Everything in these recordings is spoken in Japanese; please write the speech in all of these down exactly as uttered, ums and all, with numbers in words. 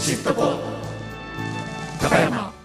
シットコ高山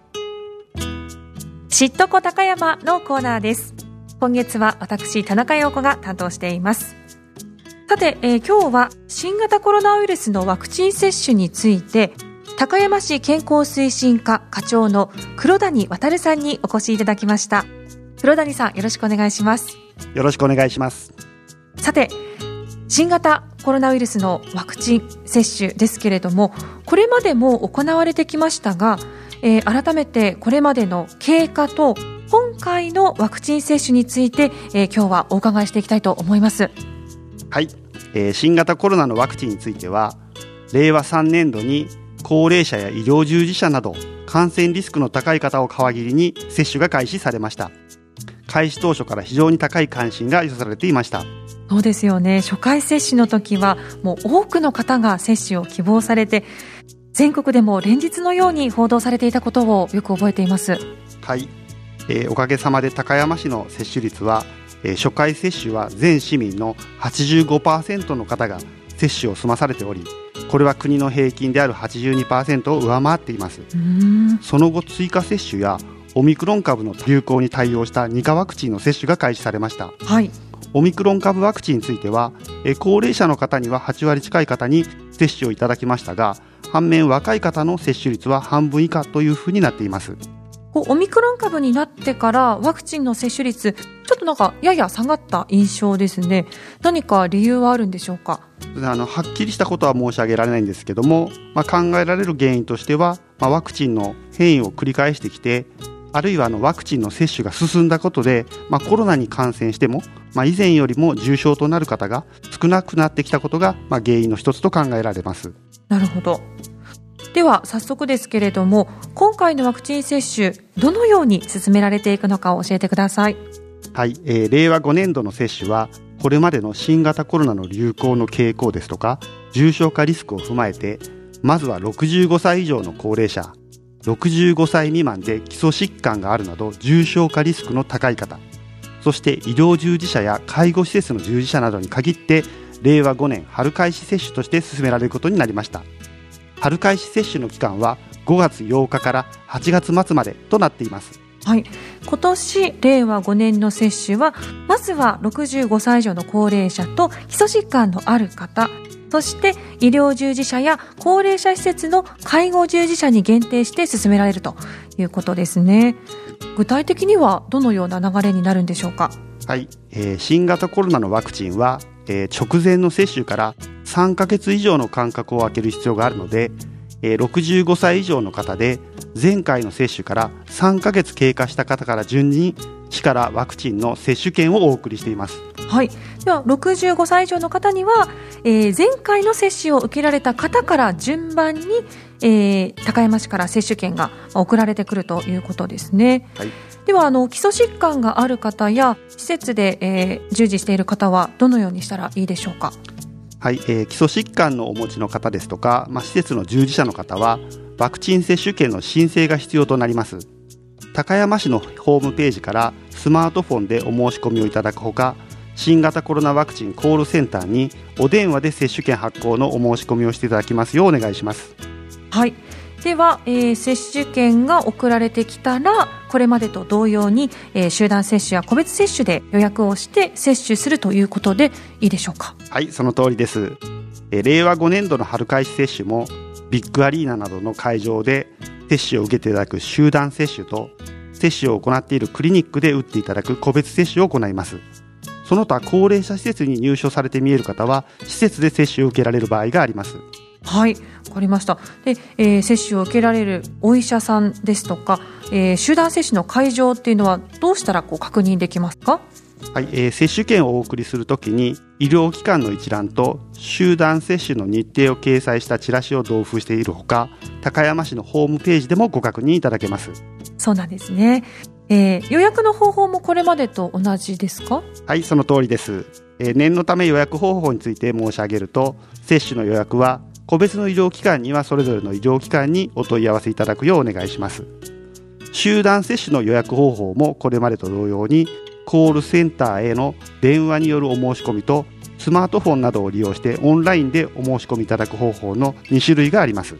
シットコ高山のコーナーです。今月は私田中陽子が担当しています。さて、えー、今日は新型コロナウイルスのワクチン接種について高山市健康推進課課長の黒谷渉さんにお越しいただきました。黒谷さん、よろしくお願いします。 よろしくお願いします。 さて、新型コロナウイルスのワクチン接種ですけれども、これまでも行われてきましたが、えー、改めてこれまでの経過と今回のワクチン接種について、えー、今日はお伺いしていきたいと思います。 はい、えー、新型コロナのワクチンについてはれいわさんねんどに高齢者や医療従事者など感染リスクの高い方を皮切りに接種が開始されました。開始当初から非常に高い関心が寄せられていました。 そうですよね。初回接種の時はもう多くの方が接種を希望されて、全国でも連日のように報道されていたことをよく覚えています。 はい、えー、おかげさまで高山市の接種率は、えー、初回接種は全市民の はちじゅうごパーセント の方が接種を済まされており、これは国の平均である はちじゅうにパーセント を上回っています。 うーんその後追加接種やオミクロン株の流行に対応したに価ワクチンの接種が開始されました。 はい、 オミクロン株ワクチンについては、えー、高齢者の方にははちわり近い方に接種をいただきましたが、反面若い方の接種率は半分以下というふうになっています。 オミクロン株になってからワクチンの接種率ちょっとなんかやや下がった印象ですね。何か理由はあるんでしょうか？ あのはっきりしたことは申し上げられないんですけども、まあ、考えられる原因としては、まあ、ワクチンの変異を繰り返してきて、あるいはあのワクチンの接種が進んだことで、まあ、コロナに感染しても、まあ、以前よりも重症となる方が少なくなってきたことが、まあ、原因の一つと考えられます。 なるほど。では早速ですけれども、今回のワクチン接種どのように進められていくのかを教えてください。 はい、えー、れいわごねんどの接種はこれまでの新型コロナの流行の傾向ですとか重症化リスクを踏まえて、まずはろくじゅうごさい以上の高齢者、ろくじゅうごさい未満で基礎疾患があるなど重症化リスクの高い方、そして医療従事者や介護施設の従事者などに限ってれいわごねん春開始接種として進められることになりました。春開始接種の期間はごがつようかからはちがつまつまでとなっています。 はい、今年れいわごねんの接種はまずはろくじゅうごさい以上の高齢者と基礎疾患のある方、そして医療従事者や高齢者施設の介護従事者に限定して進められるということですね。具体的にはどのような流れになるんでしょうか？ はい、えー、新型コロナのワクチンは、えー、直前の接種からさんかげつ以上の間隔を空ける必要があるので、えー、ろくじゅうごさい以上の方で前回の接種からさんかげつ経過した方から順に市からワクチンの接種券をお送りしています。 はい、ではろくじゅうごさい以上の方には、えー、前回の接種を受けられた方から順番に、えー、高山市から接種券が送られてくるということですね。 はい、 ではあの基礎疾患がある方や施設で、えー、従事している方はどのようにしたらいいでしょうか？ はい、えー、基礎疾患のお持ちの方ですとか、まあ、施設の従事者の方はワクチン接種券の申請が必要となります。高山市のホームページからスマートフォンでお申し込みをいただくほか、新型コロナワクチンコールセンターにお電話で接種券発行のお申し込みをしていただきますようお願いします。 はい、では、えー、接種券が送られてきたらこれまでと同様に、えー、集団接種や個別接種で予約をして接種するということでいいでしょうか？ はい、その通りです。えー、れいわごねんどの春開始接種もビッグアリーナなどの会場で接種を受けていただく集団接種と、接種を行っているクリニックで打っていただく個別接種を行います。その他高齢者施設に入所されて見える方は施設で接種を受けられる場合があります。 はい、わかりました。で、えー、接種を受けられるお医者さんですとか、えー、集団接種の会場っていうのはどうしたらこう確認できますか？ はい、えー、接種券をお送りするときに医療機関の一覧と集団接種の日程を掲載したチラシを同封しているほか、高山市のホームページでもご確認いただけます。 そうなんですね。えー、予約の方法もこれまでと同じですか？ はい、その通りです。えー、念のため予約方法について申し上げると、接種の予約は個別の医療機関にはそれぞれの医療機関にお問い合わせいただくようお願いします。集団接種の予約方法もこれまでと同様にコールセンターへの電話によるお申し込みとスマートフォンなどを利用してオンラインでお申し込みいただく方法のにしゅるいがあります。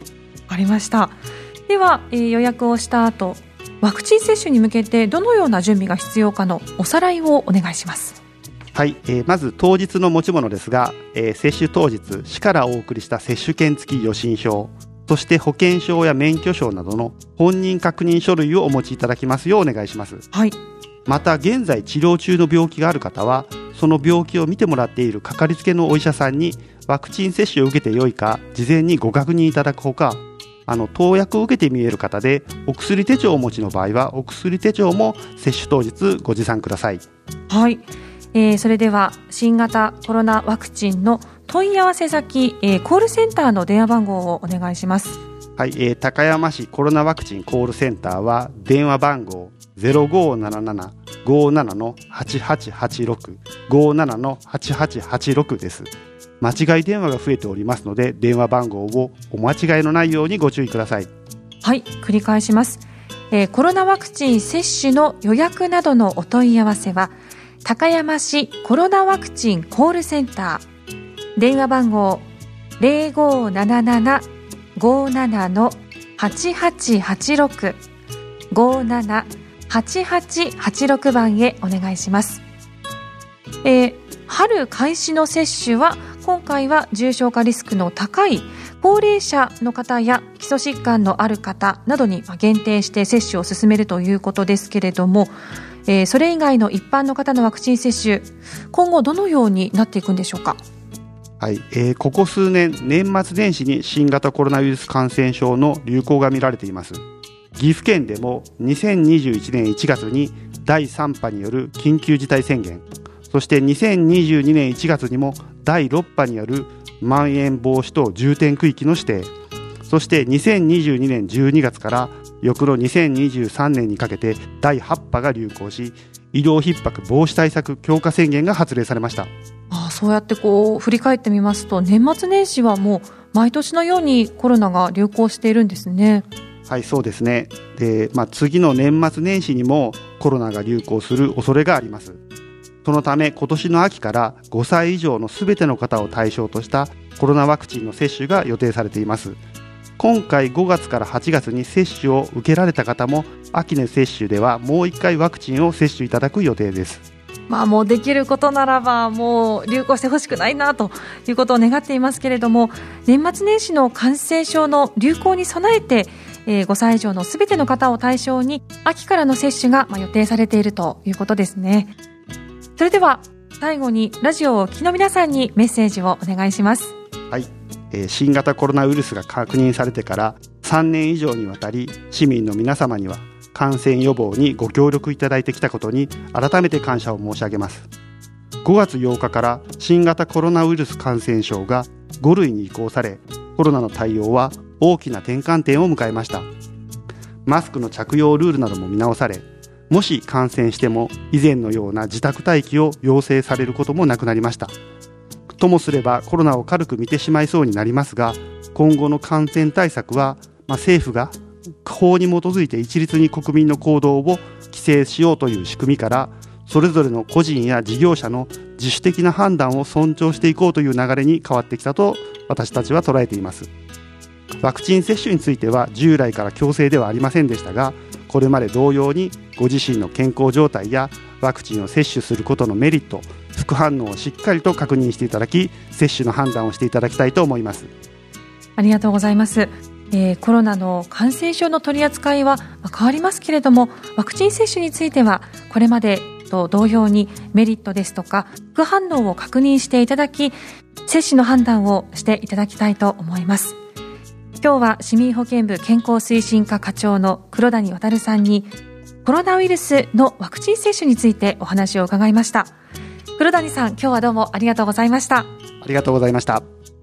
わかりました。では、えー、予約をした後、ワクチン接種に向けてどのような準備が必要かのおさらいをお願いします。 はい、えー、まず当日の持ち物ですが、えー、接種当日市からお送りした接種券付き予診票、そして保険証や免許証などの本人確認書類をお持ちいただきますようお願いします。 はい。 また現在治療中の病気がある方は、その病気を見てもらっているかかりつけのお医者さんにワクチン接種を受けてよいか事前にご確認いただくほか、あの投薬を受けて見える方でお薬手帳をお持ちの場合はお薬手帳も接種当日ご持参ください。 はい、えー、それでは新型コロナワクチンの問い合わせ先、えー、コールセンターの電話番号をお願いします。 はい、えー、高山市コロナワクチンコールセンターは電話番号 ゼロごーなななな ごーなな はちはちはちろく ごーなな はちはちはちろく です。間違い電話が増えておりますので電話番号をお間違いのないようにご注意ください。 はい、繰り返します。えー、コロナワクチン接種の予約などのお問い合わせは高山市コロナワクチンコールセンター、電話番号 ゼロごーななな ごーなな はちはちはちろく ごーなな はちはちはちろく番へお願いします。えー、春開始の接種は今回は重症化リスクの高い高齢者の方や基礎疾患のある方などに限定して接種を進めるということですけれども、えー、それ以外の一般の方のワクチン接種、今後どのようになっていくんでしょうか。 はい、えー、ここ数年年末年始に新型コロナウイルス感染症の流行が見られています。岐阜県でもにせんにじゅういちねんいちがつにだいさん波による緊急事態宣言、そしてにせんにじゅうにねんいちがつにもだいろく波によるまん延防止等重点区域の指定、そしてにせんにじゅうにねんじゅうにがつから翌のにせんにじゅうさんねんにかけてだいはち波が流行し、医療逼迫防止対策強化宣言が発令されました。 ああ、そうやってこう振り返ってみますと年末年始はもう毎年のようにコロナが流行しているんですね。 はい、そうですね。で、まあ、次の年末年始にもコロナが流行する恐れがあります。そのため今年の秋からごさい以上のすべての方を対象としたコロナワクチンの接種が予定されています。今回ごがつからはちがつに接種を受けられた方も秋の接種ではもういっかいワクチンを接種いただく予定です。 まあ、もうできることならばもう流行してほしくないなということを願っていますけれども、年末年始の感染症の流行に備えて、えー、ごさい以上のすべての方を対象に秋からの接種がまあ予定されているということですね。それでは最後にラジオをお聞きの皆さんにメッセージをお願いします。 はい、えー、新型コロナウイルスが確認されてからさんねん以上にわたり市民の皆様には感染予防にご協力いただいてきたことに改めて感謝を申し上げます。ごがつようかから新型コロナウイルス感染症がご類に移行され、コロナの対応は大きな転換点を迎えました。マスクの着用ルールなども見直され、もし感染しても以前のような自宅待機を要請されることもなくなりました。ともすればコロナを軽く見てしまいそうになりますが、今後の感染対策は、まあ、政府が法に基づいて一律に国民の行動を規制しようという仕組みから、それぞれの個人や事業者の自主的な判断を尊重していこうという流れに変わってきたと私たちは捉えています。ワクチン接種については従来から強制ではありませんでしたが、これまで同様にご自身の健康状態やワクチンを接種することのメリット、副反応をしっかりと確認していただき、接種の判断をしていただきたいと思います。 ありがとうございます。えー、コロナの感染症の取り扱いは変わりますけれども、ワクチン接種についてはこれまでと同様にメリットですとか副反応を確認していただき、接種の判断をしていただきたいと思います。今日は市民保健部健康推進課課長の黒谷渉さんにコロナウイルスのワクチン接種についてお話を伺いました。黒谷さん、今日はどうもありがとうございました。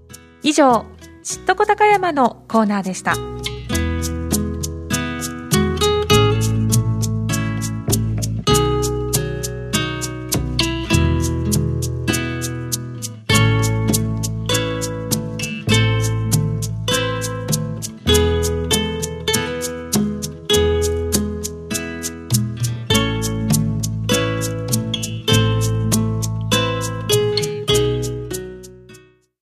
ありがとうございました。 以上、知っとこ高山のコーナーでした。